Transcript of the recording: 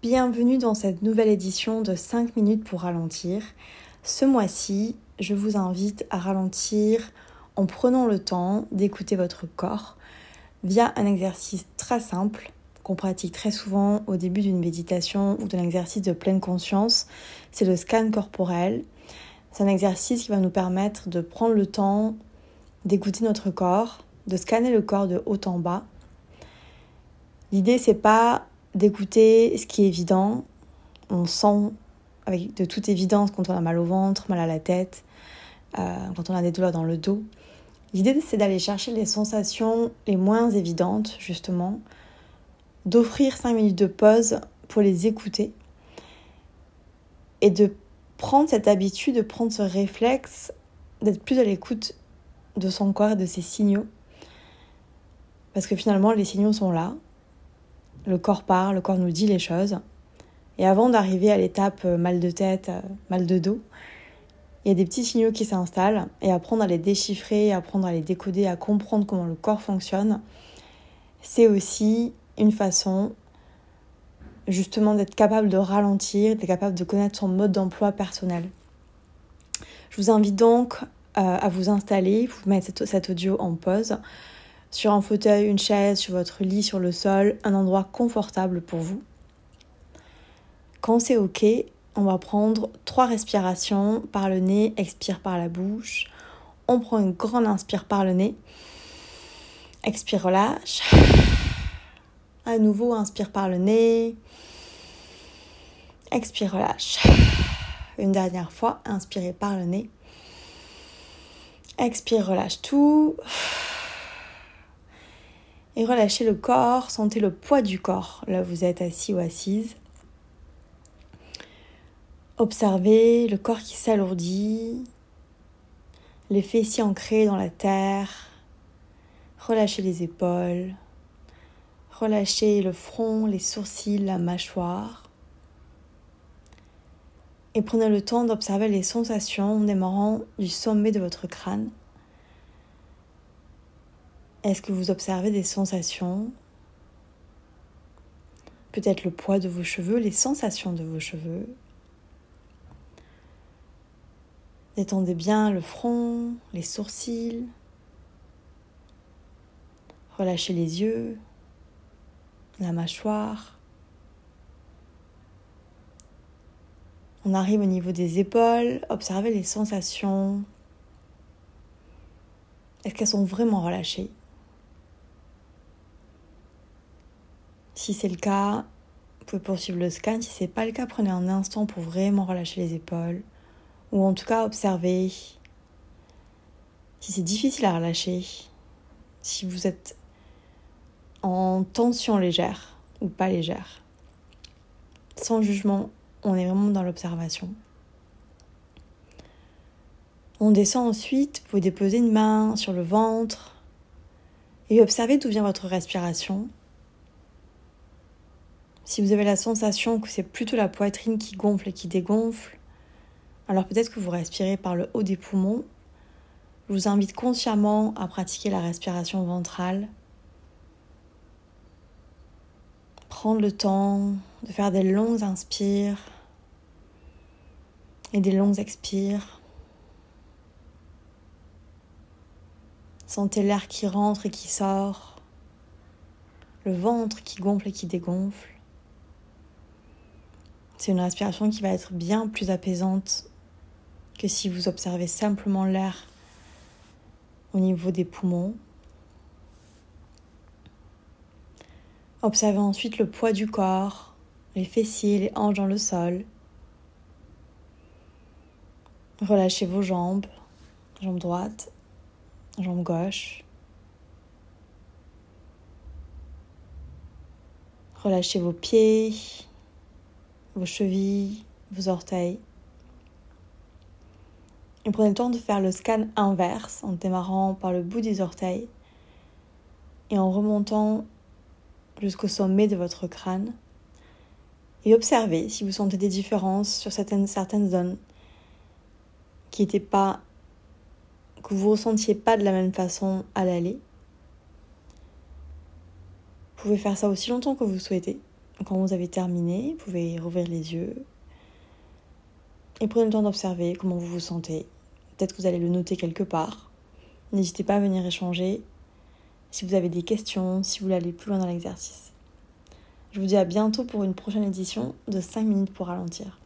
Bienvenue dans cette nouvelle édition de 5 minutes pour ralentir. Ce mois-ci, je vous invite à ralentir en prenant le temps d'écouter votre corps via un exercice très simple qu'on pratique très souvent au début d'une méditation ou d'un exercice de pleine conscience. C'est le scan corporel. C'est un exercice qui va nous permettre de prendre le temps d'écouter notre corps, de scanner le corps de haut en bas. L'idée, c'est pas d'écouter ce qui est évident. On sent avec de toute évidence quand on a mal au ventre, mal à la tête, quand on a des douleurs dans le dos. L'idée, c'est d'aller chercher les sensations les moins évidentes, justement, d'offrir 5 minutes de pause pour les écouter et de prendre cette habitude, de prendre ce réflexe, d'être plus à l'écoute de son corps et de ses signaux. Parce que finalement, les signaux sont là. Le corps parle, le corps nous dit les choses. Et avant d'arriver à l'étape mal de tête, mal de dos, il y a des petits signaux qui s'installent et apprendre à les déchiffrer, apprendre à les décoder, à comprendre comment le corps fonctionne, c'est aussi une façon justement d'être capable de ralentir, d'être capable de connaître son mode d'emploi personnel. Je vous invite donc à vous installer, vous mettre cet audio en pause, sur un fauteuil, une chaise, sur votre lit, sur le sol, un endroit confortable pour vous. Quand c'est OK, on va prendre 3 respirations par le nez, expire par la bouche. On prend une grande inspire par le nez. Expire, relâche. À nouveau, inspire par le nez. Expire, relâche. Une dernière fois, inspirez par le nez. Expire, relâche tout. Et relâchez le corps, sentez le poids du corps, là où vous êtes assis ou assise. Observez le corps qui s'alourdit, les fessiers ancrés dans la terre. Relâchez les épaules, relâchez le front, les sourcils, la mâchoire. Et prenez le temps d'observer les sensations démarrant du sommet de votre crâne. Est-ce que vous observez des sensations ? Peut-être le poids de vos cheveux, les sensations de vos cheveux. Détendez bien le front, les sourcils. Relâchez les yeux, la mâchoire. On arrive au niveau des épaules. Observez les sensations. Est-ce qu'elles sont vraiment relâchées ? Si c'est le cas, vous pouvez poursuivre le scan. Si ce n'est pas le cas, prenez un instant pour vraiment relâcher les épaules. Ou en tout cas, observez si c'est difficile à relâcher, si vous êtes en tension légère ou pas légère. Sans jugement, on est vraiment dans l'observation. On descend ensuite, vous pouvez déposer une main sur le ventre et observez d'où vient votre respiration. Si vous avez la sensation que c'est plutôt la poitrine qui gonfle et qui dégonfle, alors peut-être que vous respirez par le haut des poumons. Je vous invite consciemment à pratiquer la respiration ventrale. Prendre le temps de faire des longues inspires et des longues expires. Sentez l'air qui rentre et qui sort, le ventre qui gonfle et qui dégonfle. C'est une respiration qui va être bien plus apaisante que si vous observez simplement l'air au niveau des poumons. Observez ensuite le poids du corps, les fessiers, les hanches dans le sol. Relâchez vos jambes, jambe droite, jambe gauche. Relâchez vos pieds, vos chevilles, vos orteils. Et prenez le temps de faire le scan inverse en démarrant par le bout des orteils et en remontant jusqu'au sommet de votre crâne. Et observez si vous sentez des différences sur certaines zones que vous ressentiez pas de la même façon à l'aller. Vous pouvez faire ça aussi longtemps que vous souhaitez. Quand vous avez terminé, vous pouvez rouvrir les yeux et prenez le temps d'observer comment vous vous sentez. Peut-être que vous allez le noter quelque part. N'hésitez pas à venir échanger si vous avez des questions, si vous voulez aller plus loin dans l'exercice. Je vous dis à bientôt pour une prochaine édition de 5 minutes pour ralentir.